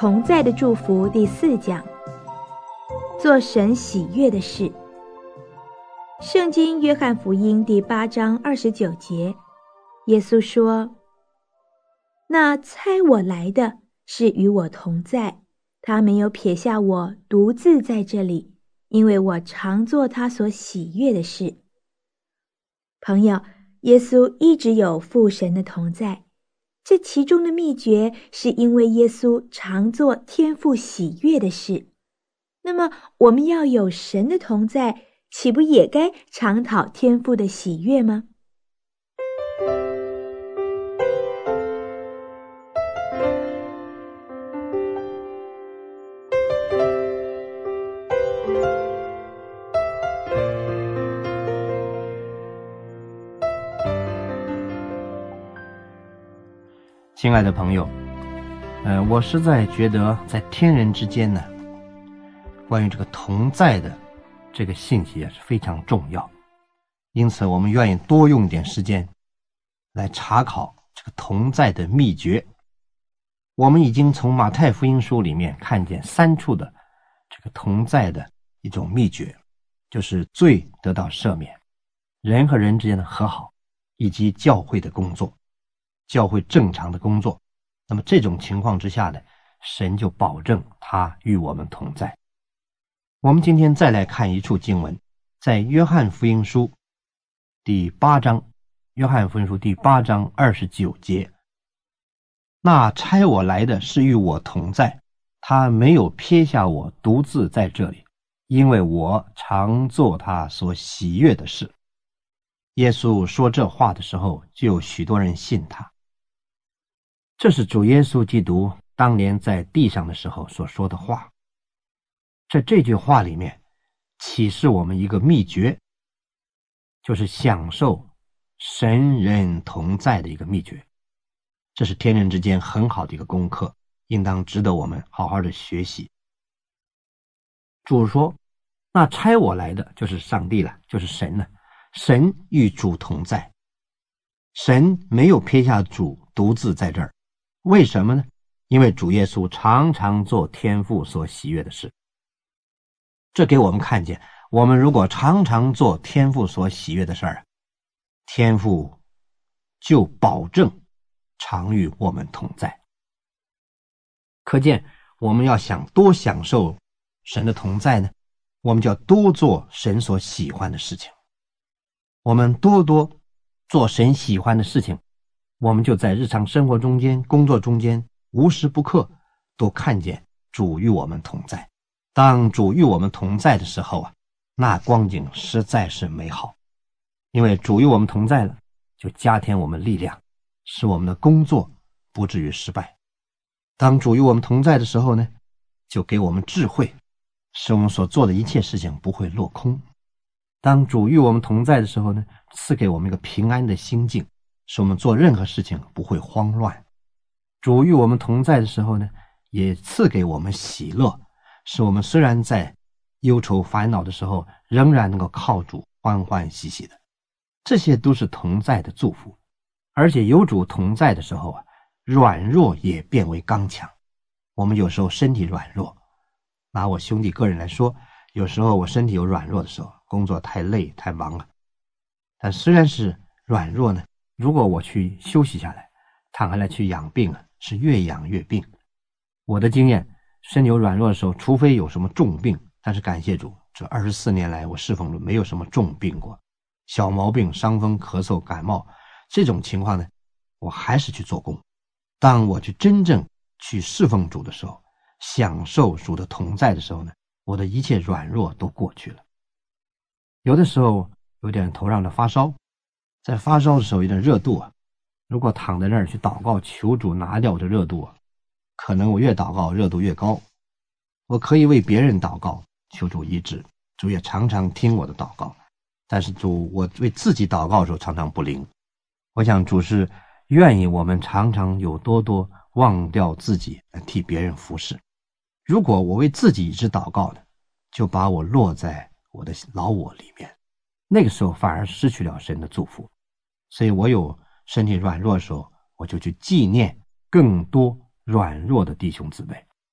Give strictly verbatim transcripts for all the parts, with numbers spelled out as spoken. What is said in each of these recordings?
同在的祝福第四讲，做神喜悦的事。圣经约翰福音第八章二十九节，耶稣说：那差我来的是与我同在，他没有撇下我独自在这里，因为我常做他所喜悦的事。朋友，耶稣一直有父神的同在，这其中的秘诀是因为耶稣常做天父喜悦的事。那么我们要有神的同在，岂不也该常讨天父的喜悦吗？ 亲爱的朋友，呃，我实在觉得在天人之间呢，关于这个同在的这个信息也是非常重要，因此我们愿意多用点时间来查考这个同在的秘诀。我们已经从马太福音书里面看见三处的这个同在的一种秘诀，就是罪得到赦免，人和人之间的和好，以及教会的工作，教会正常的工作。那么这种情况之下呢，神就保证他与我们同在。我们今天再来看一处经文，在约翰福音书第八章，约翰福音书第八章二十九节，那差我来的是与我同在，他没有撇下我独自在这里，因为我常做他所喜悦的事。耶稣说这话的时候，就有许多人信他。这是主耶稣基督当年在地上的时候所说的话。在这句话里面启示我们一个秘诀，就是享受神人同在的一个秘诀。这是天人之间很好的一个功课，应当值得我们好好的学习。主说，那差我来的就是上帝了，就是神了。神与主同在，神没有撇下主独自在这儿。为什么呢？因为主耶稣常常做天父所喜悦的事。这给我们看见，我们如果常常做天父所喜悦的事儿，天父就保证常与我们同在。可见我们要想多享受神的同在呢，我们就要多做神所喜欢的事情。我们多多做神喜欢的事情，我们就在日常生活中间、工作中间无时不刻都看见主与我们同在。当主与我们同在的时候啊，那光景实在是美好。因为主与我们同在了，就加添我们力量，使我们的工作不至于失败。当主与我们同在的时候呢，就给我们智慧，使我们所做的一切事情不会落空。当主与我们同在的时候呢，赐给我们一个平安的心境，使我们做任何事情不会慌乱。主与我们同在的时候呢，也赐给我们喜乐，使我们虽然在忧愁烦恼的时候，仍然能够靠主欢欢喜喜的。这些都是同在的祝福。而且有主同在的时候啊，软弱也变为刚强。我们有时候身体软弱，拿我兄弟个人来说，有时候我身体有软弱的时候，工作太累太忙了，但虽然是软弱呢，如果我去休息下来，躺下来去养病啊，是越养越病。我的经验，身体有软弱的时候，除非有什么重病，但是感谢主，这二十四年来我侍奉主没有什么重病过，小毛病、伤风、咳嗽、感冒这种情况呢，我还是去做工。当我去真正去侍奉主的时候，享受主的同在的时候呢，我的一切软弱都过去了。有的时候有点头上的发烧，在发烧的时候有点热度啊，如果躺在那儿去祷告，求主拿掉这热度啊，可能我越祷告热度越高。我可以为别人祷告，求主医治，主也常常听我的祷告，但是主，我为自己祷告的时候常常不灵。我想主是愿意我们常常有多多忘掉自己，替别人服侍。如果我为自己一直祷告呢，就把我落在我的老我里面，那个时候反而失去了神的祝福。所以我有身体软弱的时候，我就去纪念更多软弱的弟兄姊妹，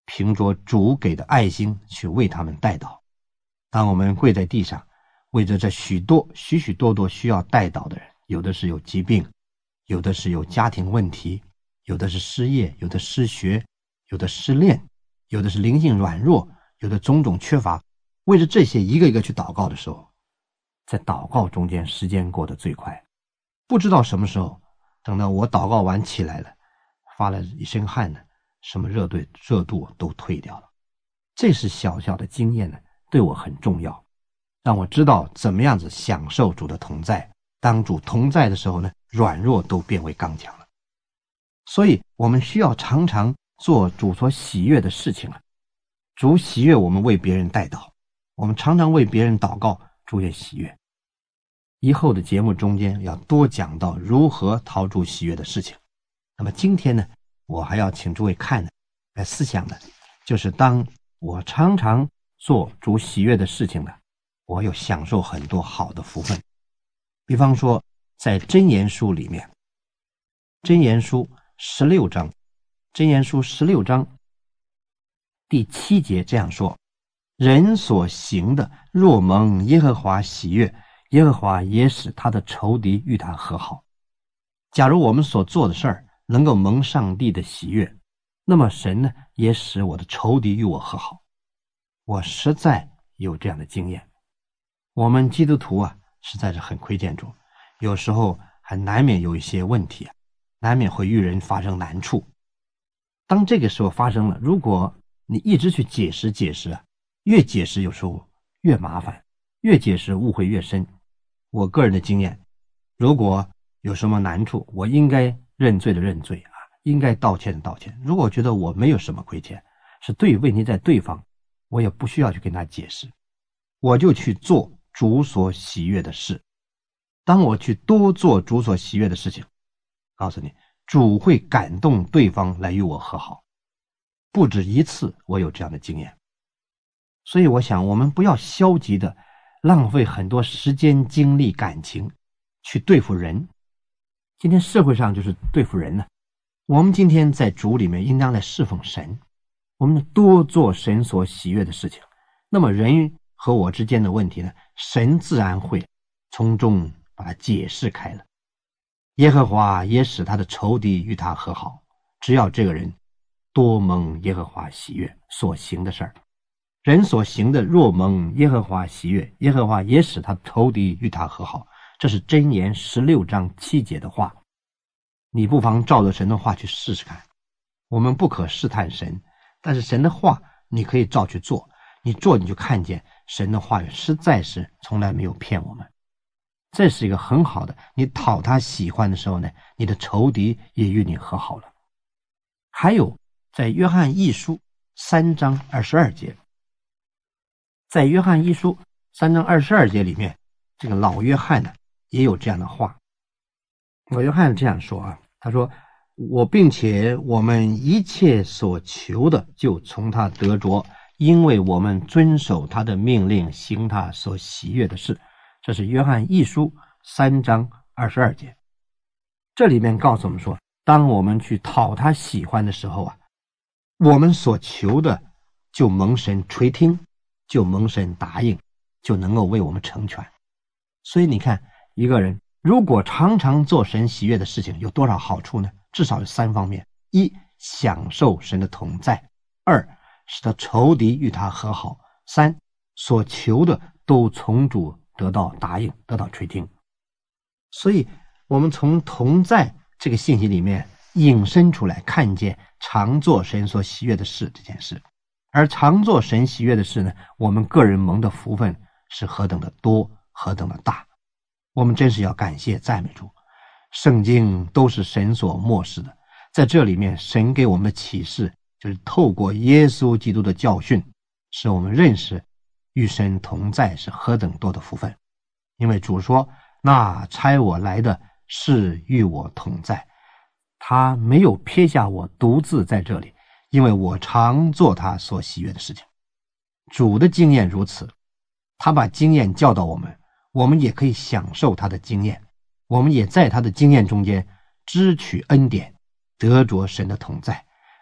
凭着主给的爱心去为他们代祷。当我们跪在地上，为着这许多许许多多需要代祷的人，有的是有疾病，有的是有家庭问题，有的是失业，有的失学，有的失恋，有的是灵性软弱，有的种种缺乏，为着这些一个一个去祷告的时候，在祷告中间时间过得最快，不知道什么时候，等到我祷告完起来了，发了一身汗呢，什么热度热度都退掉了。这是小小的经验呢，对我很重要，让我知道怎么样子享受主的同在。当主同在的时候呢，软弱都变为刚强了。所以我们需要常常做主所喜悦的事情啊。主喜悦我们为别人代祷，我们常常为别人祷告，主也喜悦。以后的节目中间要多讲到如何讨主喜悦的事情。那么今天呢，我还要请诸位看呢，来思想的，就是当我常常做主喜悦的事情呢，我有享受很多好的福分。比方说在箴言书里面，箴言书十六章，箴言书十六章第七节这样说：人所行的若蒙耶和华喜悦，耶和华也使他的仇敌与他和好。假如我们所做的事儿能够蒙上帝的喜悦，那么神呢，也使我的仇敌与我和好。我实在有这样的经验。我们基督徒啊，实在是很亏欠主，有时候还难免有一些问题啊，难免会与人发生难处。当这个时候发生了，如果你一直去解释解释啊，越解释有时候越麻烦，越解释误会越深。我个人的经验，如果有什么难处，我应该认罪的认罪啊，应该道歉的道歉。如果觉得我没有什么亏欠，是对问题在对方，我也不需要去跟他解释，我就去做主所喜悦的事。当我去多做主所喜悦的事情，告诉你，主会感动对方来与我和好。不止一次我有这样的经验。所以我想我们不要消极的浪费很多时间精力感情去对付人。今天社会上就是对付人呢，我们今天在主里面应当来侍奉神，我们多做神所喜悦的事情，那么人和我之间的问题呢，神自然会从中把它解释开了。耶和华也使他的仇敌与他和好，只要这个人多蒙耶和华喜悦所行的事儿。人所行的若蒙耶和华喜悦，耶和华也使他仇敌与他和好。这是箴言十六章七节的话。你不妨照着神的话去试试看。我们不可试探神，但是神的话你可以照去做，你做你就看见神的话语实在是从来没有骗我们。这是一个很好的，你讨他喜欢的时候呢，你的仇敌也与你和好了。还有在约翰一书三章二十二节，在约翰一书三章二十二节里面，这个老约翰呢也有这样的话。老约翰这样说啊，他说：我并且我们一切所求的就从他得着，因为我们遵守他的命令，行他所喜悦的事。这是约翰一书三章二十二节。这里面告诉我们说，当我们去讨他喜欢的时候啊，我们所求的就蒙神垂听，就蒙神答应，就能够为我们成全。所以你看，一个人如果常常做神喜悦的事情，有多少好处呢？至少有三方面：一，享受神的同在；二，使得仇敌与他和好；三，所求的都从主得到答应，得到垂听。所以我们从同在这个信息里面引申出来，看见常做神所喜悦的事这件事。而常做神喜悦的事呢，我们个人蒙的福分是何等的多，何等的大。我们真是要感谢赞美主。圣经都是神所默示的，在这里面神给我们的启示就是透过耶稣基督的教训，使我们认识与神同在是何等多的福分。因为主说，那差我来的是与我同在，他没有撇下我独自在这里，因为我常做他所喜悦的事情。主的经验如此，他把经验教导我们，我们也可以享受他的经验，我们也在他的经验中间支取恩典，得着神的同在，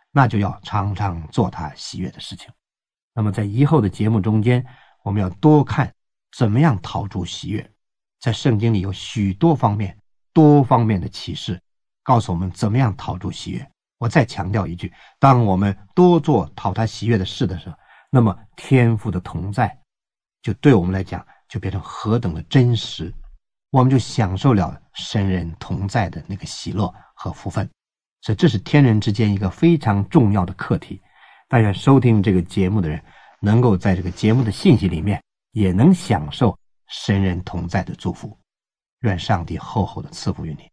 那就要常常做他喜悦的事情。那么在以后的节目中间，我们要多看怎么样讨主喜悦。在圣经里有许多方面多方面的启示告诉我们怎么样讨主喜悦。我再强调一句，当我们多做讨他喜悦的事的时候，那么天父的同在就对我们来讲就变成何等的真实，我们就享受了神人同在的那个喜乐和福分。所以这是天人之间一个非常重要的课题。但愿收听这个节目的人能够在这个节目的信息里面也能享受神人同在的祝福。愿上帝厚厚的赐福于你。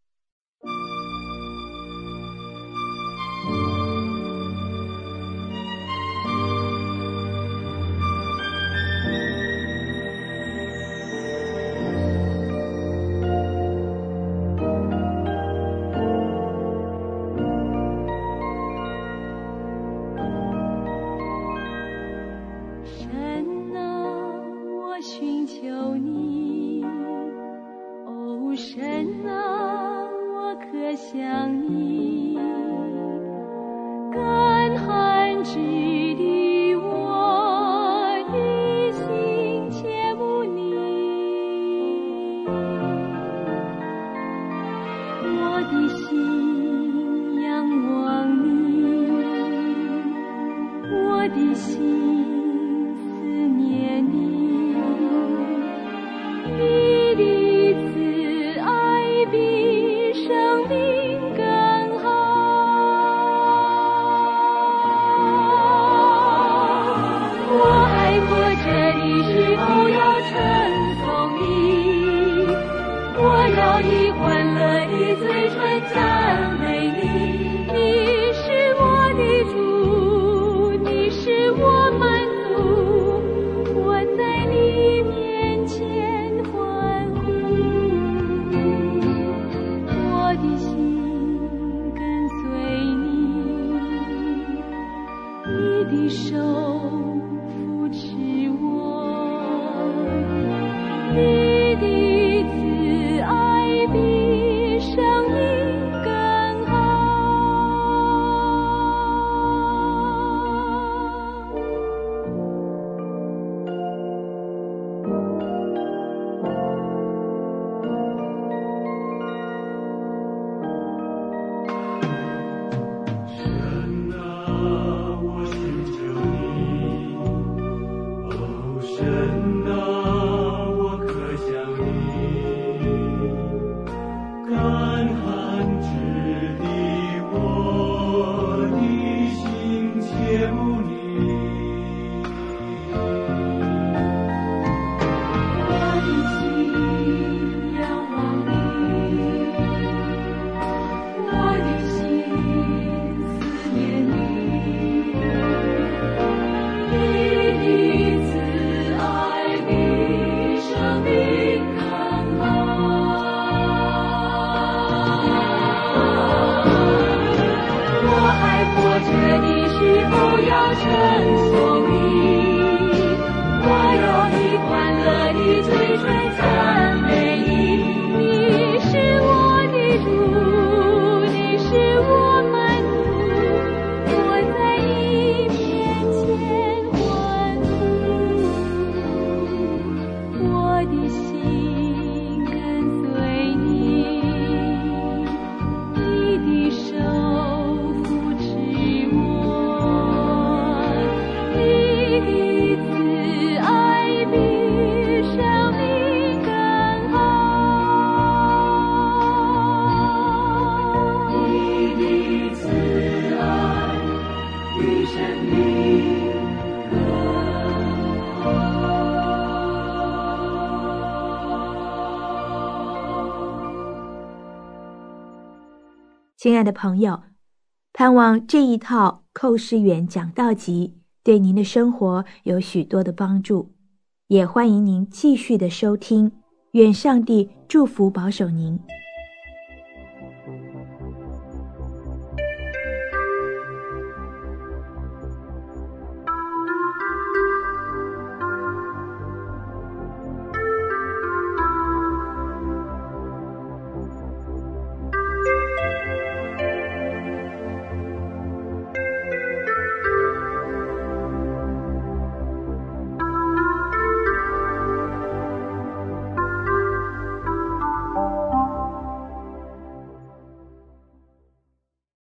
亲爱的朋友，盼望这一套寇世远讲道集对您的生活有许多的帮助，也欢迎您继续的收听，愿上帝祝福保守您。